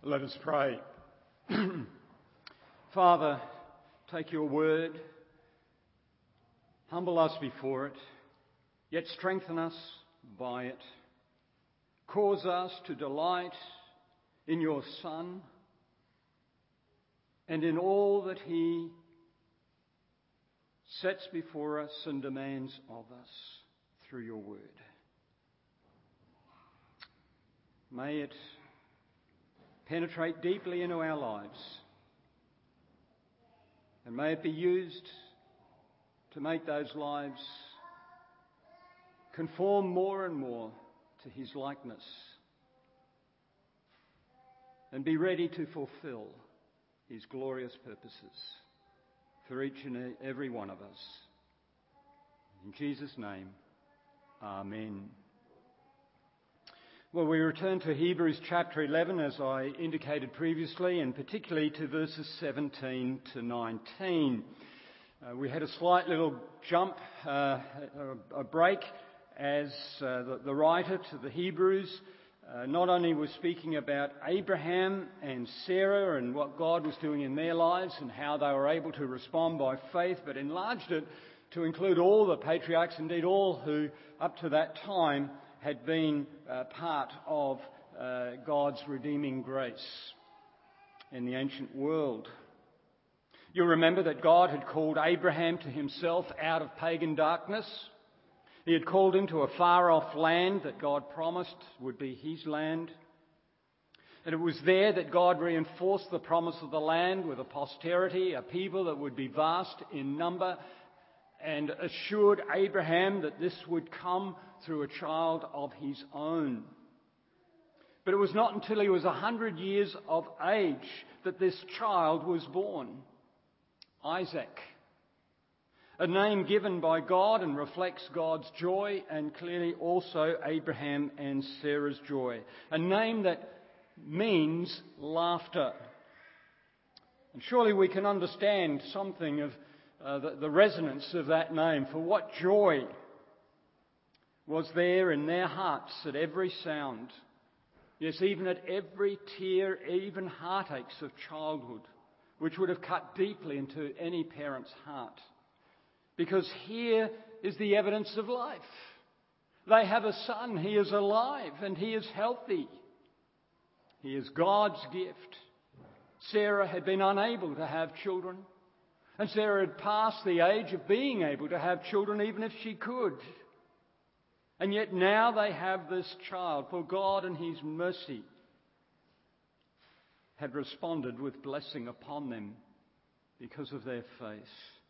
Let us pray. Father, take your word, humble us before it, yet strengthen us by it. Cause us to delight in your Son and in all that he sets before us and demands of us through your word. May it penetrate deeply into our lives, and may it be used to make those lives conform more and more to his likeness and be ready to fulfill his glorious purposes for each and every one of us. In Jesus' name, amen. Well, we return to Hebrews chapter 11, as I indicated previously, and particularly to verses 17 to 19. We had a slight little jump, a break, as the writer to the Hebrews not only was speaking about Abraham and Sarah and what God was doing in their lives and how they were able to respond by faith, but enlarged it to include all the patriarchs, indeed all who up to that time had been part of God's redeeming grace in the ancient world. You'll remember that God had called Abraham to himself out of pagan darkness. He had called him to a far-off land that God promised would be his land. And it was there that God reinforced the promise of the land with a posterity, a people that would be vast in number, and assured Abraham that this would come through a child of his own. But it was not until he was 100 years of age that this child was born, Isaac, a name given by God and reflects God's joy and clearly also Abraham and Sarah's joy, a name that means laughter. And surely we can understand something of the resonance of that name, for what joy was there in their hearts at every sound, yes, even at every tear, even heartaches of childhood, which would have cut deeply into any parent's heart. Because here is the evidence of life. They have a son, he is alive and he is healthy. He is God's gift. Sarah had been unable to have children, and Sarah had passed the age of being able to have children even if she could. And yet now they have this child, for God in his mercy had responded with blessing upon them because of their faith.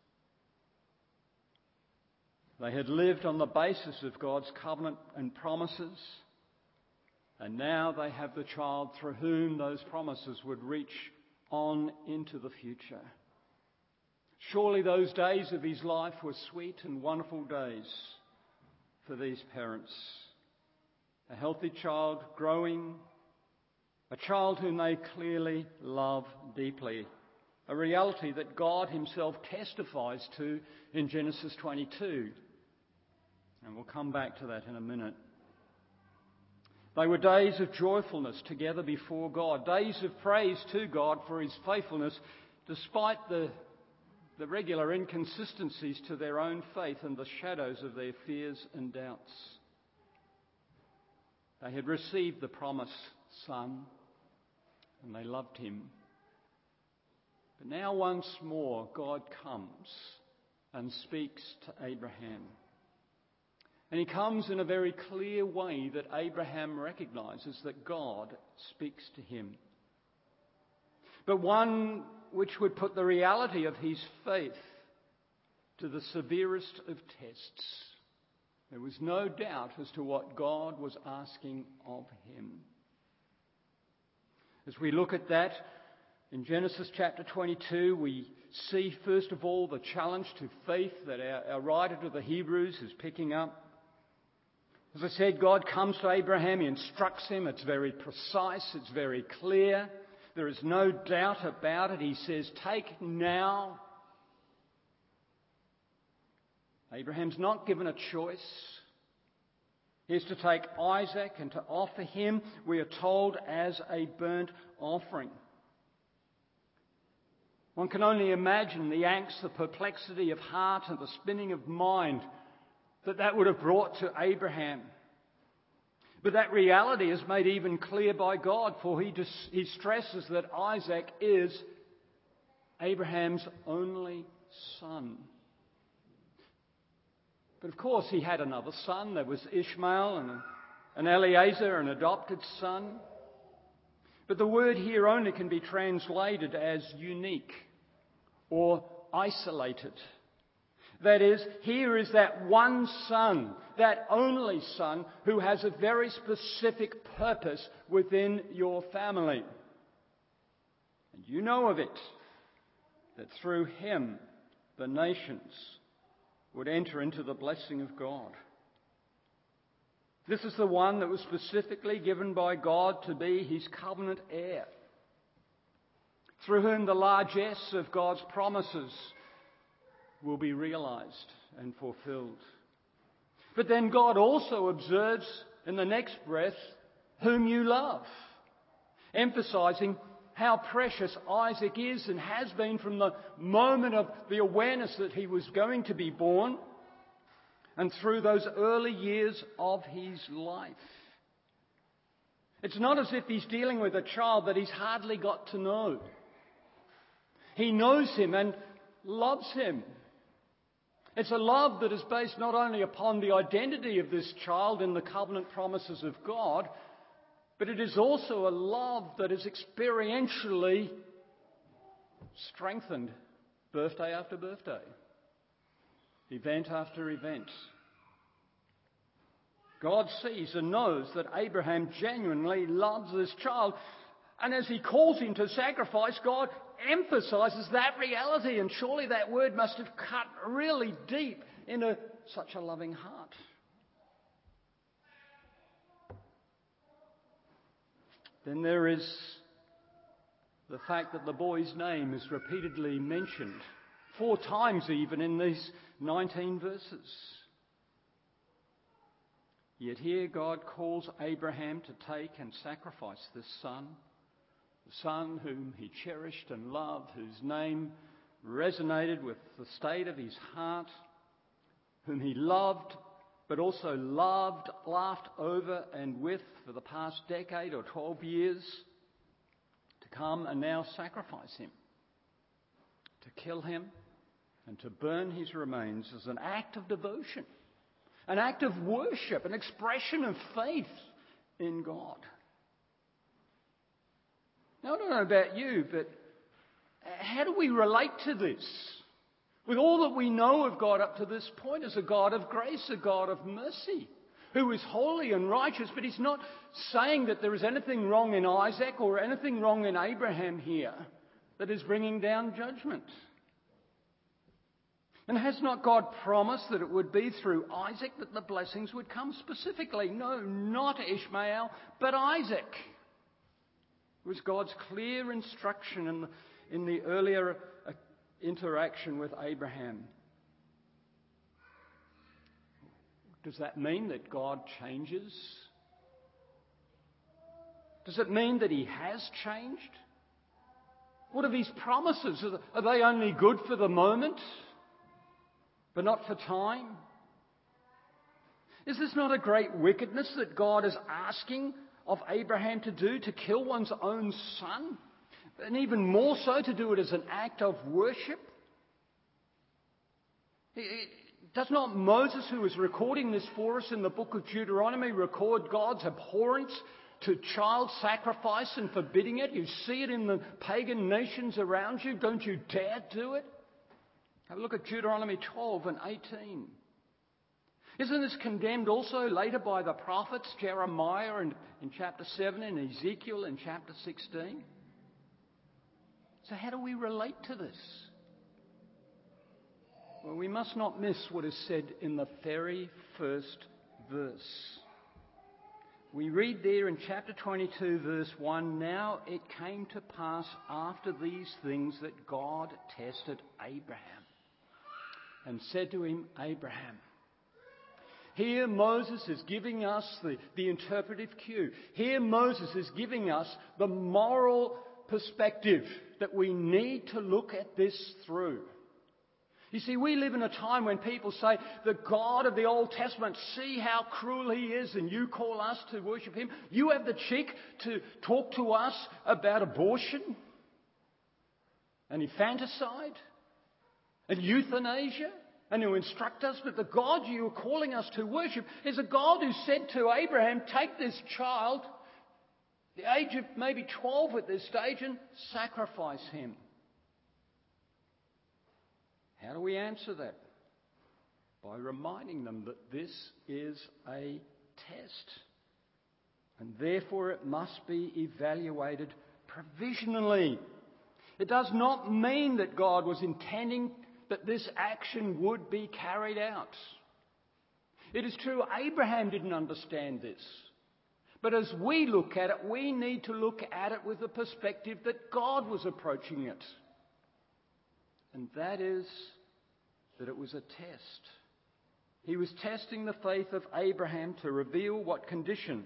They had lived on the basis of God's covenant and promises, and now they have the child through whom those promises would reach on into the future. Surely those days of his life were sweet and wonderful days for these parents. A healthy child growing, a child whom they clearly love deeply, a reality that God himself testifies to in Genesis 22. And we'll come back to that in a minute. They were days of joyfulness together before God, days of praise to God for his faithfulness, despite the regular inconsistencies to their own faith and the shadows of their fears and doubts. They had received the promised son, and they loved him. But now once more God comes and speaks to Abraham. And he comes in a very clear way that Abraham recognises that God speaks to him. But one which would put the reality of his faith to the severest of tests. There was no doubt as to what God was asking of him. As we look at that, in Genesis chapter 22, we see first of all the challenge to faith that our writer to the Hebrews is picking up. As I said, God comes to Abraham, he instructs him, it's very precise, it's very clear. There is no doubt about it. He says, take now. Abraham's not given a choice. He is to take Isaac and to offer him, we are told, as a burnt offering. One can only imagine the angst, the perplexity of heart and the spinning of mind that would have brought to Abraham. But that reality is made even clear by God, for he stresses that Isaac is Abraham's only son. But of course he had another son. There was Ishmael and Eliezer, an adopted son. But the word here only can be translated as unique or isolated. That is, here is that one son, that only son, who has a very specific purpose within your family. And you know of it, that through him the nations would enter into the blessing of God. This is the one that was specifically given by God to be his covenant heir, through whom the largesse of God's promises will be realized and fulfilled. But then God also observes in the next breath, whom you love, emphasizing how precious Isaac is and has been from the moment of the awareness that he was going to be born and through those early years of his life. It's not as if he's dealing with a child that he's hardly got to know. He knows him and loves him. It's a love that is based not only upon the identity of this child in the covenant promises of God, but it is also a love that is experientially strengthened birthday after birthday, event after event. God sees and knows that Abraham genuinely loves this child, and as he calls him to sacrifice, God emphasizes that reality, and surely that word must have cut really deep into such a loving heart. Then there is the fact that the boy's name is repeatedly mentioned, 4 times even in these 19 verses. Yet here God calls Abraham to take and sacrifice this son, the son whom he cherished and loved, whose name resonated with the state of his heart, whom he loved but also laughed over and with for the past decade or 12 years, to come and now sacrifice him, to kill him and to burn his remains as an act of devotion, an act of worship, an expression of faith in God. Now, I don't know about you, but how do we relate to this? With all that we know of God up to this point as a God of grace, a God of mercy, who is holy and righteous, but he's not saying that there is anything wrong in Isaac or anything wrong in Abraham here that is bringing down judgment. And has not God promised that it would be through Isaac that the blessings would come specifically? No, not Ishmael, but Isaac. It was God's clear instruction in the earlier interaction with Abraham. Does that mean that God changes? Does it mean that he has changed? What are these promises? Are they only good for the moment, but not for time? Is this not a great wickedness that God is asking of Abraham to do, to kill one's own son? And even more so, to do it as an act of worship? Does not Moses, who is recording this for us in the book of Deuteronomy, record God's abhorrence to child sacrifice and forbidding it? You see it in the pagan nations around you. Don't you dare do it? Have a look at Deuteronomy 12 and 18. Isn't this condemned also later by the prophets, Jeremiah in chapter 7 and Ezekiel in chapter 16? So how do we relate to this? Well, we must not miss what is said in the very first verse. We read there in chapter 22, verse 1, "Now it came to pass after these things that God tested Abraham and said to him, Abraham. Here Moses is giving us the interpretive cue. Here Moses is giving us the moral perspective that we need to look at this through. You see, we live in a time when people say, the God of the Old Testament, see how cruel he is, and you call us to worship him. You have the cheek to talk to us about abortion and infanticide and euthanasia, and to instruct us that the God you are calling us to worship is a God who said to Abraham, take this child, the age of maybe 12 at this stage, and sacrifice him. How do we answer that? By reminding them that this is a test, and therefore it must be evaluated provisionally. It does not mean that God was intending that this action would be carried out. It is true Abraham didn't understand this. But as we look at it, we need to look at it with the perspective that God was approaching it. And that is that it was a test. He was testing the faith of Abraham to reveal what condition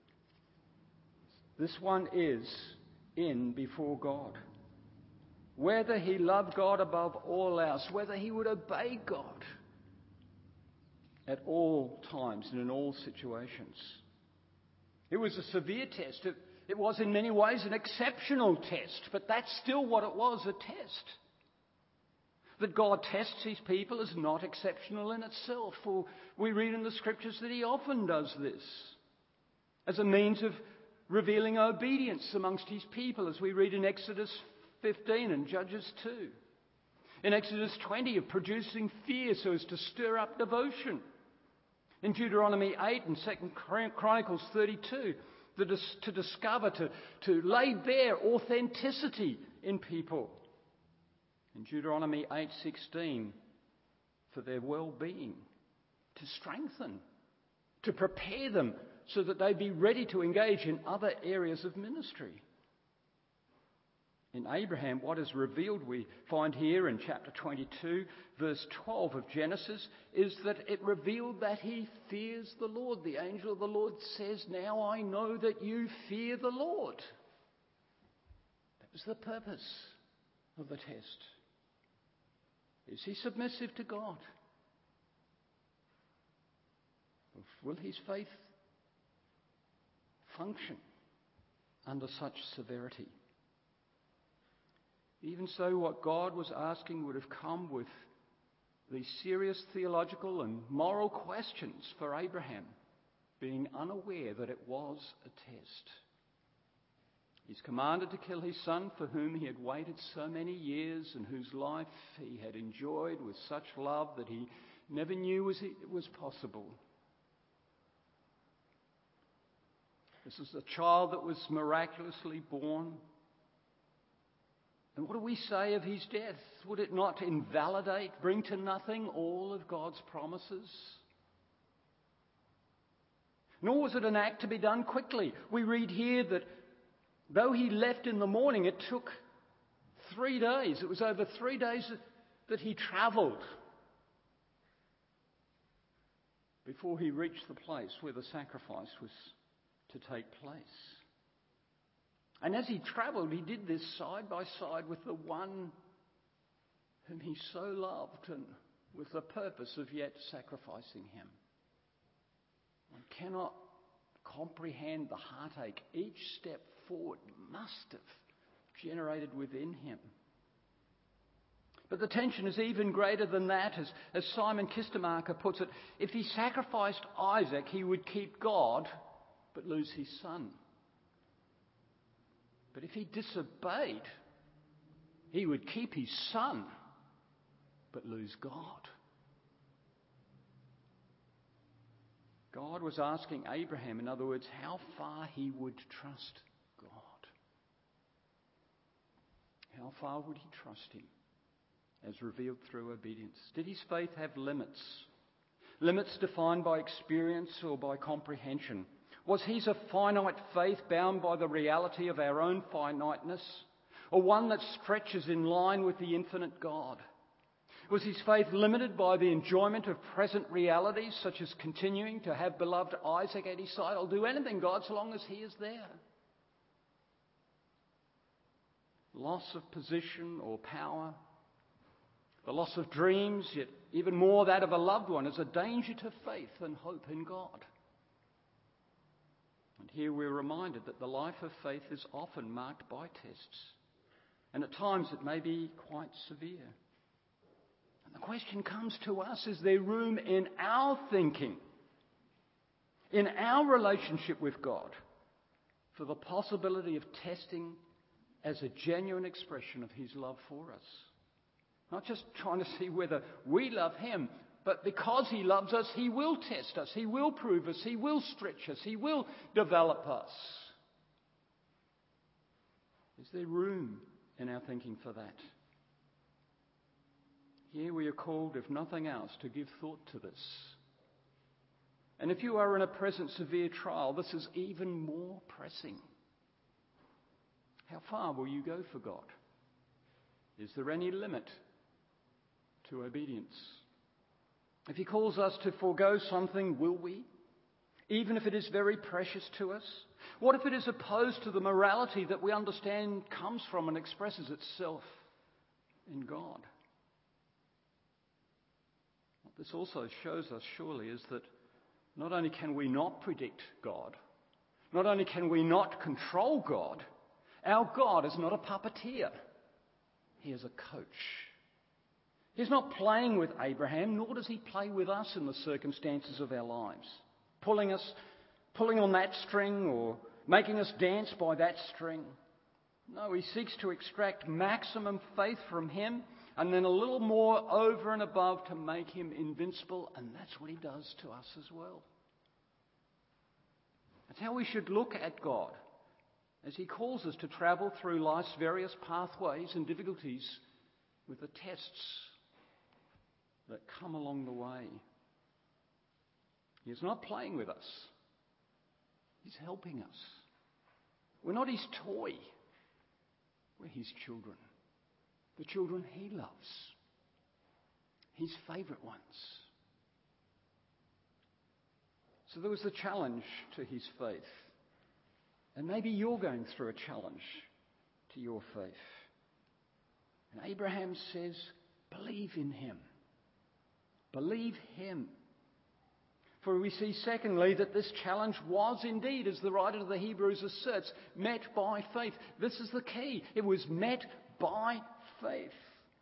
this one is in before God. Whether he loved God above all else, whether he would obey God at all times and in all situations. It was a severe test. It was in many ways an exceptional test, but that's still what it was, a test. That God tests his people is not exceptional in itself, for we read in the scriptures that he often does this as a means of revealing obedience amongst his people, as we read in Exodus 15 and Judges 2. In Exodus 20, of producing fear so as to stir up devotion. In Deuteronomy 8 and 2 Chronicles 32, to discover, to lay bare authenticity in people. In Deuteronomy 8:16, for their well-being, to strengthen, to prepare them so that they be ready to engage in other areas of ministry. In Abraham, what is revealed, we find here in chapter 22, verse 12 of Genesis, is that it revealed that he fears the Lord. The angel of the Lord says, now I know that you fear the Lord. That was the purpose of the test. Is he submissive to God? Will his faith function under such severity? Even so, what God was asking would have come with these serious theological and moral questions for Abraham, being unaware that it was a test. He's commanded to kill his son for whom he had waited so many years and whose life he had enjoyed with such love that he never knew it was possible. This is a child that was miraculously born. And what do we say of his death? Would it not invalidate, bring to nothing all of God's promises? Nor was it an act to be done quickly. We read here that though he left in the morning, it took 3 days. It was over 3 days that he travelled before he reached the place where the sacrifice was to take place. And as he travelled, he did this side by side with the one whom he so loved, and with the purpose of yet sacrificing him. One cannot comprehend the heartache each step forward must have generated within him. But the tension is even greater than that. As Simon Kistemaker puts it, if he sacrificed Isaac, he would keep God but lose his son. But if he disobeyed, he would keep his son but lose God. God was asking Abraham, in other words, how far he would trust God. How far would he trust him, as revealed through obedience? Did his faith have limits? Limits defined by experience or by comprehension? Was his a finite faith bound by the reality of our own finiteness, or one that stretches in line with the infinite God? Was his faith limited by the enjoyment of present realities, such as continuing to have beloved Isaac at his side? I'll do anything, God, so long as he is there. Loss of position or power, the loss of dreams, yet even more that of a loved one, is a danger to faith and hope in God. And here we're reminded that the life of faith is often marked by tests, and at times it may be quite severe. And the question comes to us, is there room in our thinking, in our relationship with God, for the possibility of testing as a genuine expression of his love for us? Not just trying to see whether we love him, but because he loves us, he will test us, he will prove us, he will stretch us, he will develop us. Is there room in our thinking for that? Here we are called, if nothing else, to give thought to this. And if you are in a present severe trial, this is even more pressing. How far will you go for God? Is there any limit to obedience? If he calls us to forego something, will we? Even if it is very precious to us? What if it is opposed to the morality that we understand comes from and expresses itself in God? What this also shows us, surely, is that not only can we not predict God, not only can we not control God, our God is not a puppeteer. He is a coach. He's not playing with Abraham, nor does he play with us in the circumstances of our lives, pulling on that string or making us dance by that string. No, he seeks to extract maximum faith from him and then a little more over and above to make him invincible, and that's what he does to us as well. That's how we should look at God, as he calls us to travel through life's various pathways and difficulties with the tests that come along the way. He's not playing with us. He's helping us. We're not his toy. We're his children. The children he loves. His favourite ones. So there was the challenge to his faith. And maybe you're going through a challenge to your faith. And Abraham says, believe in him. Believe him. For we see, secondly, that this challenge was indeed, as the writer of the Hebrews asserts, met by faith. This is the key. It was met by faith.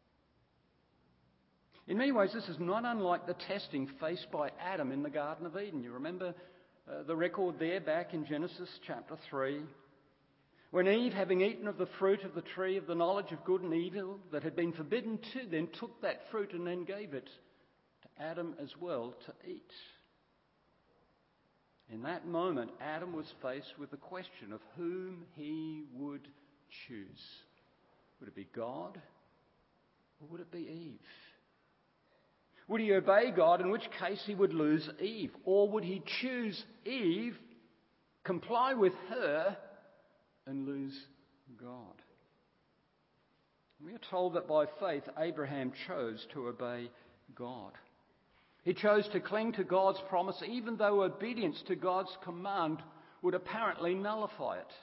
In many ways, this is not unlike the testing faced by Adam in the Garden of Eden. You remember the record there back in Genesis chapter 3, when Eve, having eaten of the fruit of the tree of the knowledge of good and evil that had been forbidden to them, took that fruit and then gave it to Adam as well to eat. In that moment, Adam was faced with the question of whom he would choose. Would it be God or would it be Eve? Would he obey God, in which case he would lose Eve? Or would he choose Eve, comply with her, and lose God? We are told that by faith Abraham chose to obey God. He chose to cling to God's promise even though obedience to God's command would apparently nullify it.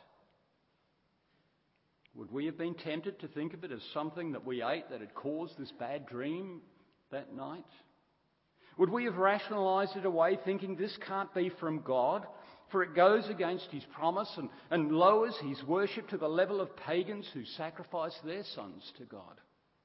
Would we have been tempted to think of it as something that we ate that had caused this bad dream that night? Would we have rationalised it away thinking this can't be from God, for it goes against his promise and lowers his worship to the level of pagans who sacrifice their sons to God?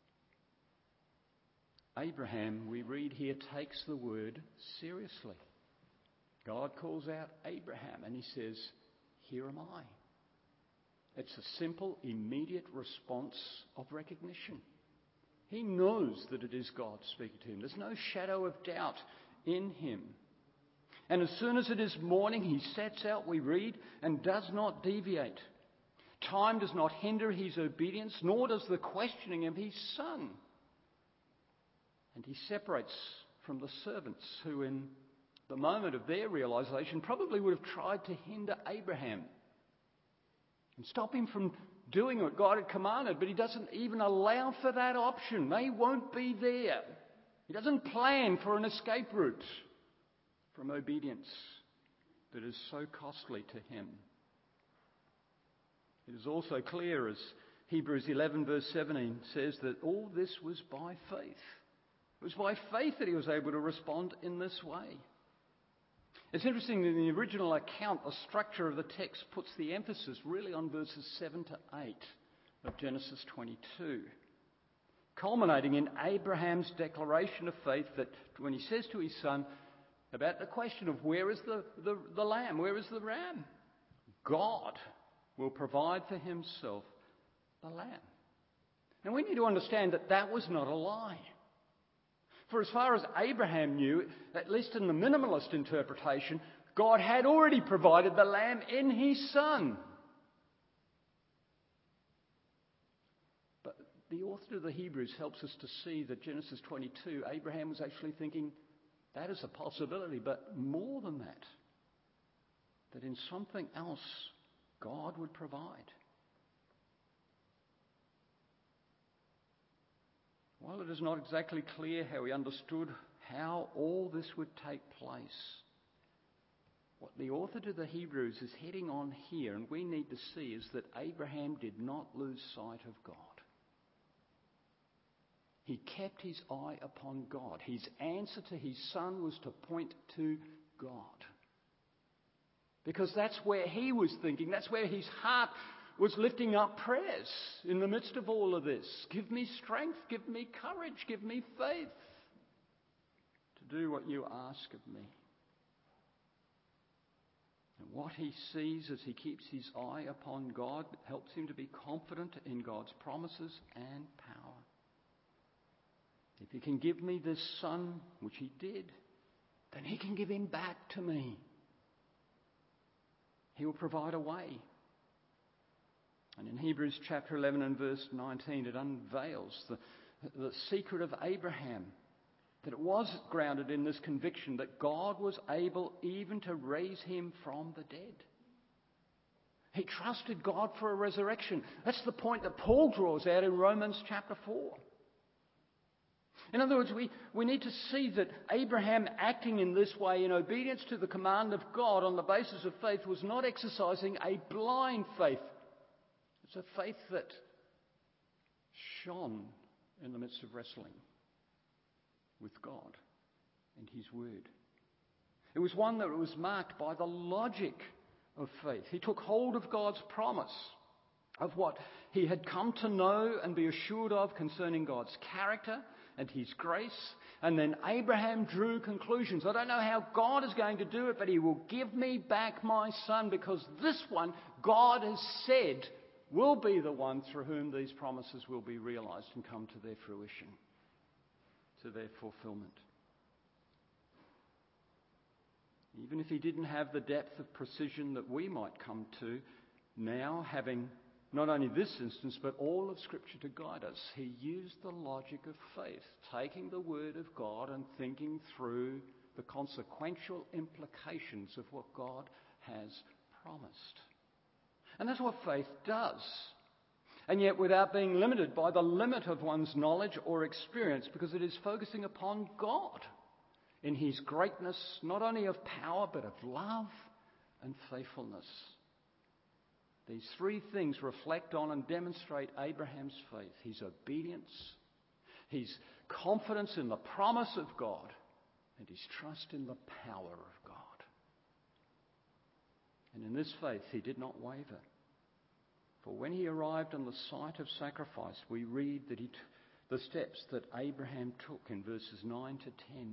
Abraham, we read here, takes the word seriously. God calls out Abraham and he says, "Here am I." It's a simple, immediate response of recognition. He knows that it is God speaking to him. There's no shadow of doubt in him. And as soon as it is morning, he sets out, we read, and does not deviate. Time does not hinder his obedience, nor does the questioning of his son. And he separates from the servants who, in the moment of their realisation, probably would have tried to hinder Abraham and stop him from doing what God had commanded, but he doesn't even allow for that option. They won't be there. He doesn't plan for an escape route from obedience that is so costly to him. It is also clear, as Hebrews 11 verse 17 says, that all this was by faith. It was by faith that he was able to respond in this way. It's interesting that in the original account, the structure of the text puts the emphasis really on verses 7 to 8 of Genesis 22, culminating in Abraham's declaration of faith that when he says to his son about the question of where is the lamb, where is the ram, God will provide for himself the lamb. Now we need to understand that that was not a lie. For as far as Abraham knew, at least in the minimalist interpretation, God had already provided the lamb in his son. But the author of the Hebrews helps us to see that Genesis 22, Abraham was actually thinking that is a possibility, but more than that, that in something else God would provide. While it is not exactly clear how he understood how all this would take place, what the author to the Hebrews is heading on here, and we need to see, is that Abraham did not lose sight of God. He kept his eye upon God. His answer to his son was to point to God. Because that's where he was thinking, that's where his heart was lifting up prayers in the midst of all of this. Give me strength, give me courage, give me faith to do what you ask of me. And what he sees as he keeps his eye upon God helps him to be confident in God's promises and power. If he can give me this son, which he did, then he can give him back to me. He will provide a way. And in Hebrews chapter 11 and verse 19, it unveils the secret of Abraham, that it was grounded in this conviction that God was able even to raise him from the dead. He trusted God for a resurrection. That's the point that Paul draws out in Romans chapter 4. In other words, we need to see that Abraham acting in this way in obedience to the command of God on the basis of faith was not exercising a blind faith. It's a faith that shone in the midst of wrestling with God and his word. It was one that was marked by the logic of faith. He took hold of God's promise, of what he had come to know and be assured of concerning God's character and his grace. And then Abraham drew conclusions. I don't know how God is going to do it, but he will give me back my son, because this one, God has said, will be the one through whom these promises will be realised and come to their fruition, to their fulfilment. Even if he didn't have the depth of precision that we might come to, now having not only this instance but all of Scripture to guide us, he used the logic of faith, taking the Word of God and thinking through the consequential implications of what God has promised. And that's what faith does. And yet without being limited by the limit of one's knowledge or experience, because it is focusing upon God in his greatness, not only of power, but of love and faithfulness. These three things reflect on and demonstrate Abraham's faith: his obedience, his confidence in the promise of God, and his trust in the power of God. And in this faith he did not waver. For when he arrived on the site of sacrifice, we read that the steps that Abraham took in verses 9 to 10.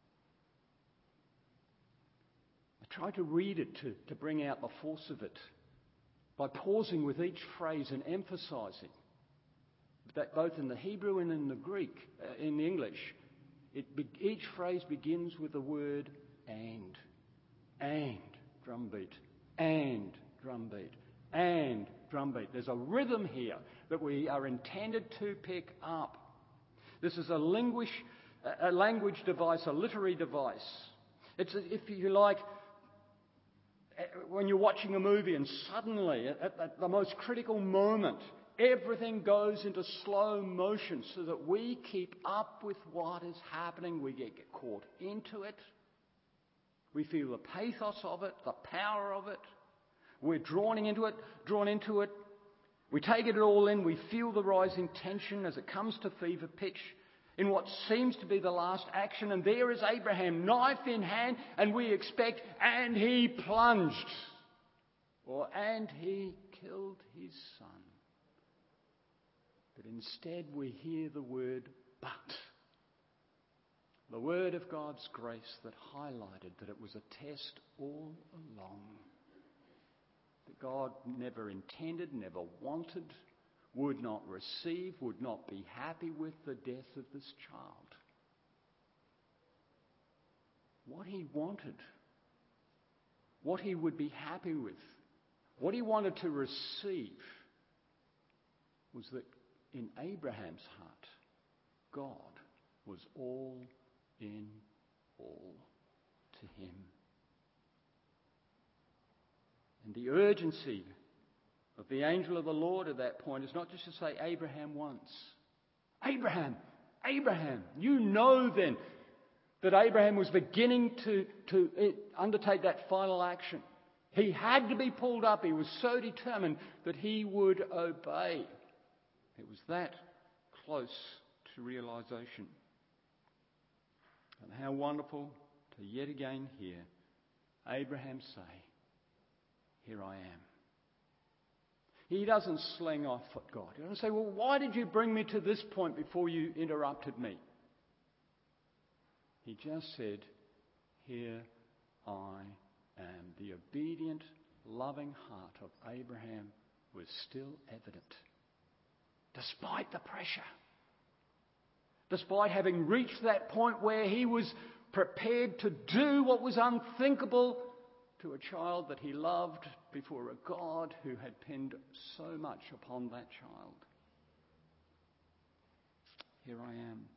I tried to read it to bring out the force of it by pausing with each phrase and emphasising that both in the Hebrew and in the Greek, in the English, each phrase begins with the word and drumbeat, and drumbeat, and drumbeat. There's a rhythm here that we are intended to pick up. This is a language device, a literary device. It's, if you like, when you're watching a movie and suddenly, at the most critical moment, everything goes into slow motion so that we keep up with what is happening. We get caught into it. We feel the pathos of it, the power of it. We're drawn into it. We take it all in. We feel the rising tension as it comes to fever pitch in what seems to be the last action. And there is Abraham, knife in hand, and we expect, and he plunged. Or, and he killed his son. But instead we hear the word, but. The word of God's grace that highlighted that it was a test all along. That God never intended, never wanted, would not receive, would not be happy with the death of this child. What he wanted, what he would be happy with, what he wanted to receive was that in Abraham's heart, God was all in all to him. And the urgency of the angel of the Lord at that point is not just to say Abraham once. Abraham, Abraham. You know then that Abraham was beginning to undertake that final action. He had to be pulled up. He was so determined that he would obey. It was that close to realization. And how wonderful to yet again hear Abraham say, "Here I am." He doesn't sling off at God. He doesn't say, "Well, why did you bring me to this point before you interrupted me?" He just said, "Here I am." The obedient, loving heart of Abraham was still evident, despite the pressure. Despite having reached that point where he was prepared to do what was unthinkable to a child that he loved before a God who had pinned so much upon that child. Here I am.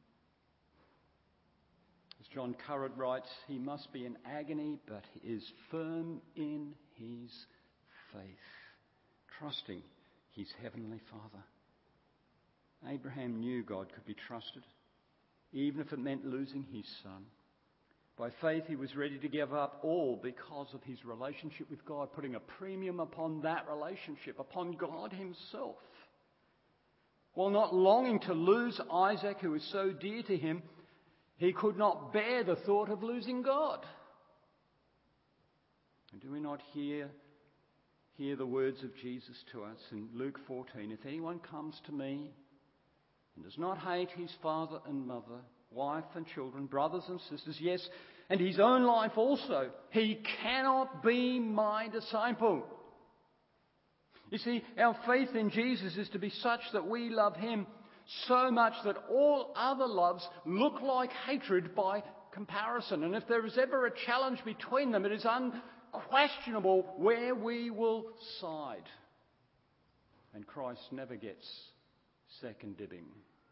As John Currid writes, he must be in agony, but is firm in his faith, trusting his heavenly Father. Abraham knew God could be trusted, even if it meant losing his son. By faith, he was ready to give up all because of his relationship with God, putting a premium upon that relationship, upon God himself. While not longing to lose Isaac, who was so dear to him, he could not bear the thought of losing God. And do we not hear the words of Jesus to us in Luke 14? If anyone comes to me and does not hate his father and mother, wife and children, brothers and sisters, yes, and his own life also, he cannot be my disciple. You see, our faith in Jesus is to be such that we love him so much that all other loves look like hatred by comparison. And if there is ever a challenge between them, it is unquestionable where we will side. And Christ never gets second dibbing.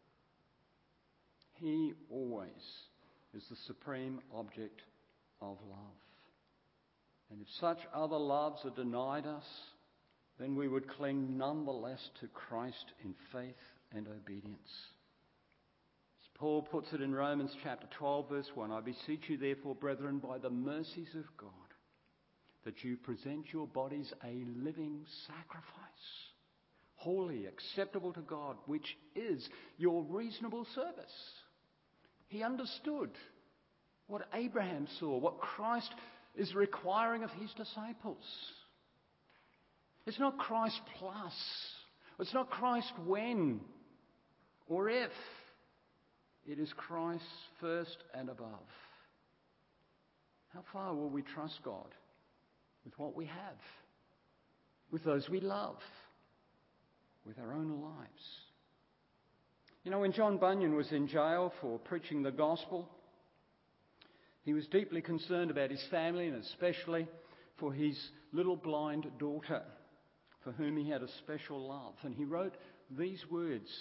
He always is the supreme object of love. And if such other loves are denied us, then we would cling none the less to Christ in faith and obedience. As Paul puts it in Romans chapter 12, verse 1, I beseech you therefore, brethren, by the mercies of God, that you present your bodies a living sacrifice, holy, acceptable to God, which is your reasonable service. He understood what Abraham saw, what Christ is requiring of his disciples. It's not Christ plus. It's not Christ when or if. It is Christ first and above. How far will we trust God with what we have, with those we love, with our own lives? You know, when John Bunyan was in jail for preaching the gospel, he was deeply concerned about his family and especially for his little blind daughter, for whom he had a special love. And he wrote these words,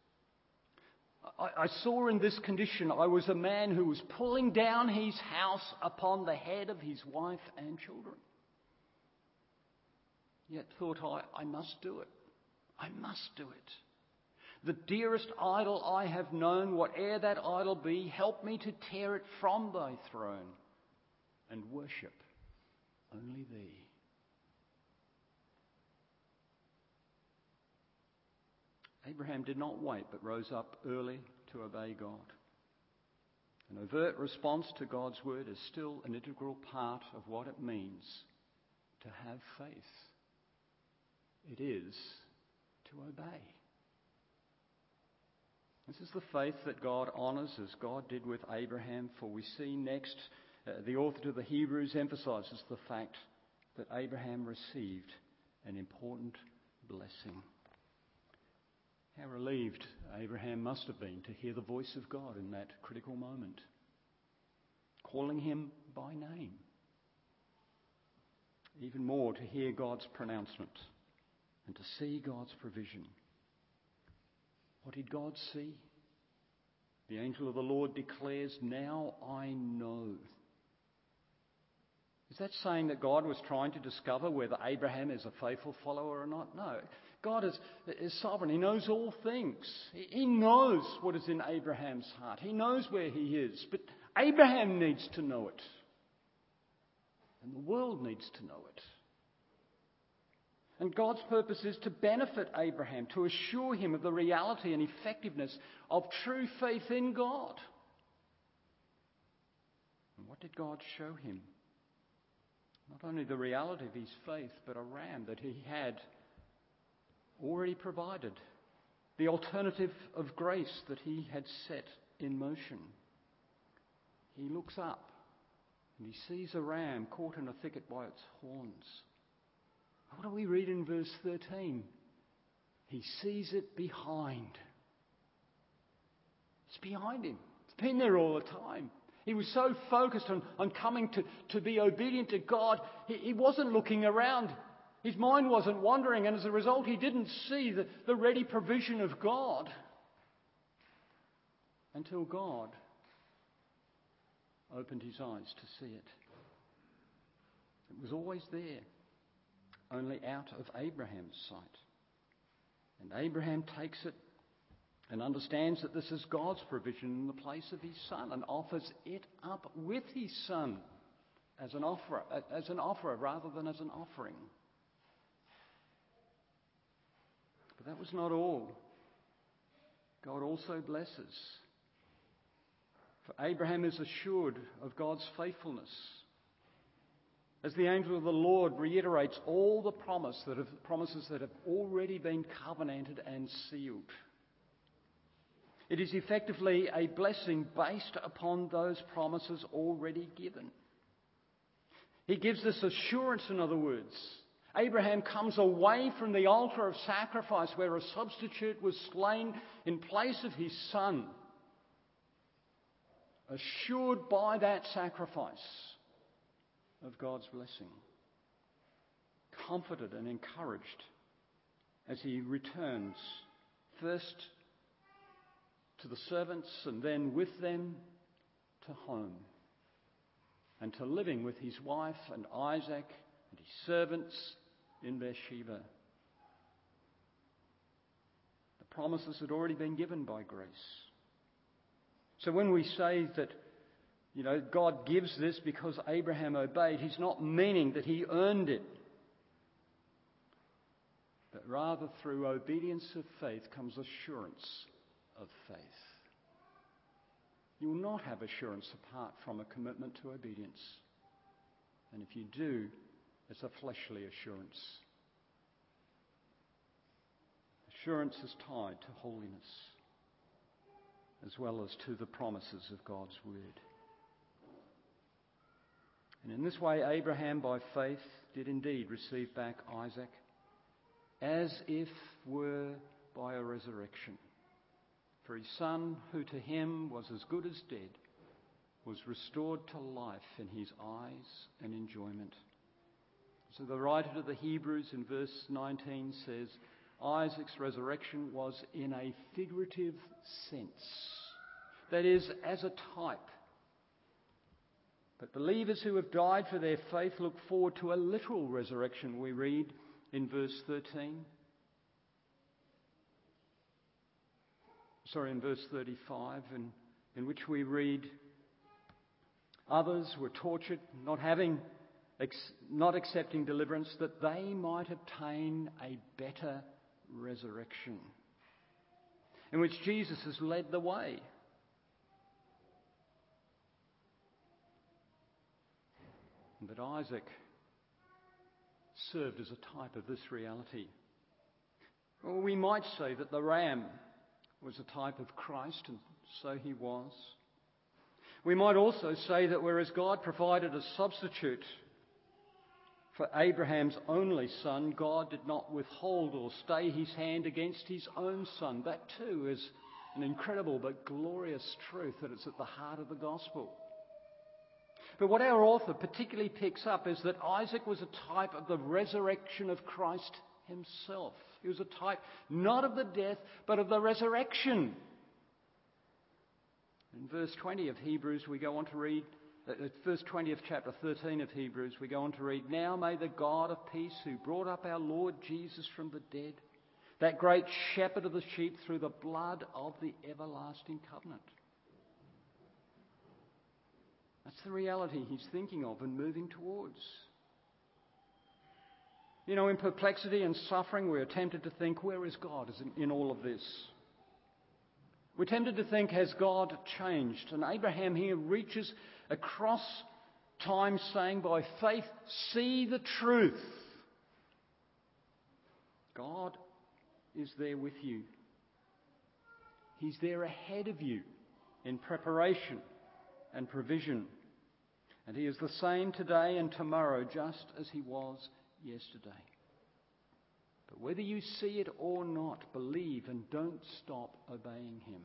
I saw in this condition, I was a man who was pulling down his house upon the head of his wife and children. yet thought, I must do it. I must do it. The dearest idol I have known, whate'er that idol be, help me to tear it from thy throne and worship only thee. Abraham did not wait, but rose up early to obey God. An overt response to God's word is still an integral part of what it means to have faith. It is to obey. This is the faith that God honours, as God did with Abraham, for we see next, the author to the Hebrews emphasises the fact that Abraham received an important blessing. How relieved Abraham must have been to hear the voice of God in that critical moment, calling him by name. Even more, to hear God's pronouncement and to see God's provision. What did God see? The angel of the Lord declares, "Now I know." Is that saying that God was trying to discover whether Abraham is a faithful follower or not? No. God is sovereign. He knows all things. He knows what is in Abraham's heart. He knows where he is. But Abraham needs to know it. And the world needs to know it. And God's purpose is to benefit Abraham, to assure him of the reality and effectiveness of true faith in God. And what did God show him? Not only the reality of his faith, but a ram that he had already provided, the alternative of grace that he had set in motion. He looks up and he sees a ram caught in a thicket by its horns. What do we read in verse 13? He sees it behind. It's behind him. It's been there all the time. He was so focused on coming to be obedient to God, he wasn't looking around. His mind wasn't wandering, and as a result, he didn't see the ready provision of God until God opened his eyes to see it. It was always there, only out of Abraham's sight. And Abraham takes it and understands that this is God's provision in the place of his son, and offers it up with his son as an offerer rather than as an offering. But that was not all. God also blesses. For Abraham is assured of God's faithfulness, as the angel of the Lord reiterates all the promises that have already been covenanted and sealed. It is effectively a blessing based upon those promises already given. He gives this assurance, in other words. Abraham comes away from the altar of sacrifice where a substitute was slain in place of his son, assured by that sacrifice of God's blessing, comforted and encouraged as he returns first to the servants and then with them to home and to living with his wife and Isaac and his servants in Beersheba. The promises had already been given by grace. So when we say that, God gives this because Abraham obeyed, he's not meaning that he earned it. But rather through obedience of faith comes assurance of faith. You will not have assurance apart from a commitment to obedience. And if you do, it's a fleshly assurance. Assurance is tied to holiness, as well as to the promises of God's word. And in this way, Abraham, by faith, did indeed receive back Isaac, as if were by a resurrection. For his son, who to him was as good as dead, was restored to life in his eyes and enjoyment. So the writer to the Hebrews in verse 19 says, Isaac's resurrection was in a figurative sense. That is, as a type. But believers who have died for their faith look forward to a literal resurrection, we read in verse 13. In verse 35, in which we read, others were tortured, not accepting deliverance, that they might obtain a better resurrection, in which Jesus has led the way. But Isaac served as a type of this reality. Or we might say that the ram was a type of Christ, and so he was. We might also say that whereas God provided a substitute for Abraham's only son, God did not withhold or stay his hand against his own son. That too is an incredible but glorious truth that is at the heart of the gospel. But what our author particularly picks up is that Isaac was a type of the resurrection of Christ himself. He was a type not of the death, but of the resurrection. In verse 20 of Hebrews, we go on to read, verse 20 of chapter 13 of Hebrews, we go on to read, now may the God of peace, who brought up our Lord Jesus from the dead, that great shepherd of the sheep, through the blood of the everlasting covenant. That's the reality he's thinking of and moving towards. You know, in perplexity and suffering, we're tempted to think, where is God in all of this? We're tempted to think, has God changed? And Abraham here reaches across time saying, by faith, see the truth. God is there with you. He's there ahead of you in preparation and provision. And he is the same today and tomorrow, just as he was yesterday. But whether you see it or not, believe and don't stop obeying him.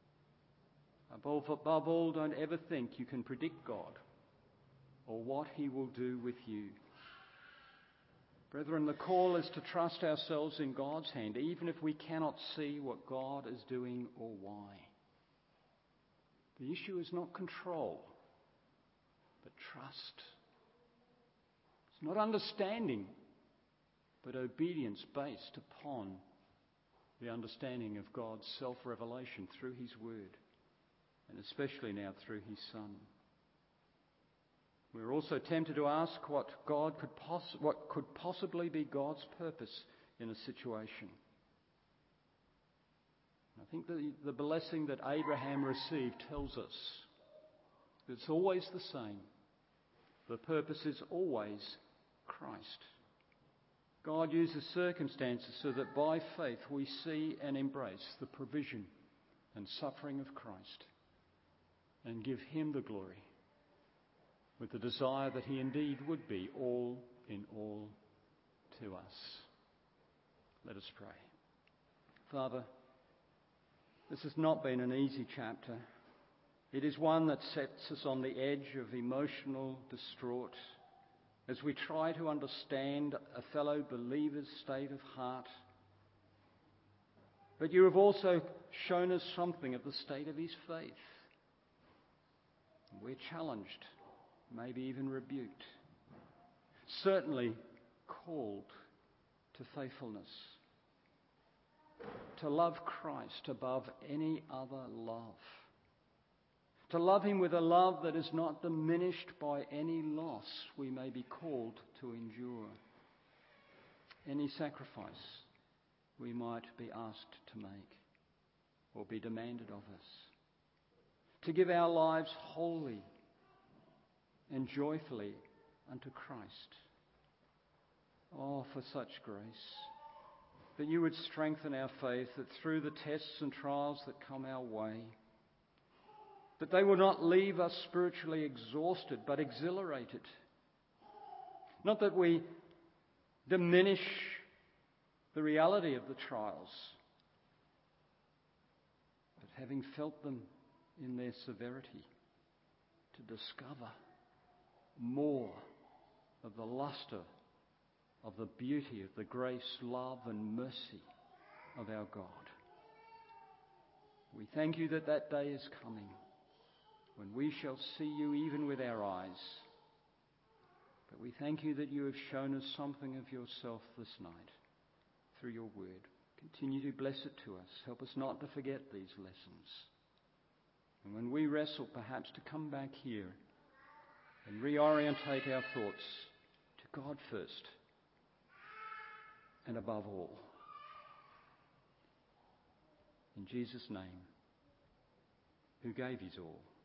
Above all, don't ever think you can predict God or what he will do with you. Brethren, the call is to trust ourselves in God's hand, even if we cannot see what God is doing or why. The issue is not control, but trust. It's not understanding, but obedience based upon the understanding of God's self-revelation through his word, and especially now through his Son. We're also tempted to ask what could possibly be God's purpose in a situation. I think the blessing that Abraham received tells us that it's always the same. The purpose is always Christ. God uses circumstances so that by faith we see and embrace the provision and suffering of Christ and give him the glory, with the desire that he indeed would be all in all to us. Let us pray. Father, this has not been an easy chapter. It is one that sets us on the edge of emotional distraught as we try to understand a fellow believer's state of heart. But you have also shown us something of the state of his faith. We're challenged, maybe even rebuked, certainly called to faithfulness, to love Christ above any other love, to love him with a love that is not diminished by any loss we may be called to endure, any sacrifice we might be asked to make or be demanded of us, to give our lives wholly and joyfully unto Christ. Oh, for such grace, that you would strengthen our faith, that through the tests and trials that come our way, that they will not leave us spiritually exhausted, but exhilarated. Not that we diminish the reality of the trials, but having felt them in their severity, to discover more of the lustre, of the beauty, of the grace, love and mercy of our God. We thank you that that day is coming when we shall see you even with our eyes. But we thank you that you have shown us something of yourself this night through your word. Continue to bless it to us. Help us not to forget these lessons. And when we wrestle, perhaps to come back here and reorientate our thoughts to God first and above all. In Jesus' name, who gave his all.